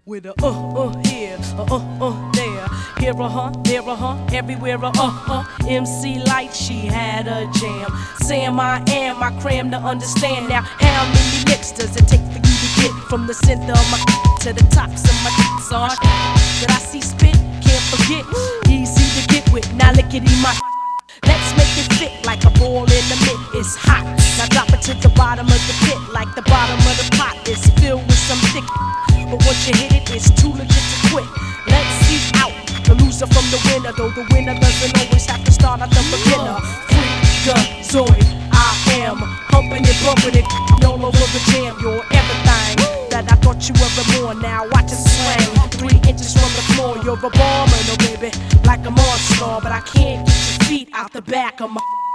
With a here, there. Here there everywhere MC like she had a jam. Sam I am, I cram to understand. Now how many licks does it take for you to get from the center of my to the tops of my are that I see spit, can't forget. Easy to get with, now lickety my. Let's make it fit like a ball in the mitt. It's hot, now drop it to the bottom of the pit. Like the bottom of the pot is filled with some thick. But once you hit it, it's too legit to quit. Let's see out the loser from the winner. Though the winner doesn't always have to start at the beginner. Freakazoid, I am humping it, bumping it all over the jam. You're everything that I thought you ever more. Now watch it swing 3 inches from the floor. You're a bomber, no baby, like a monster. But I can't get your feet out the back of my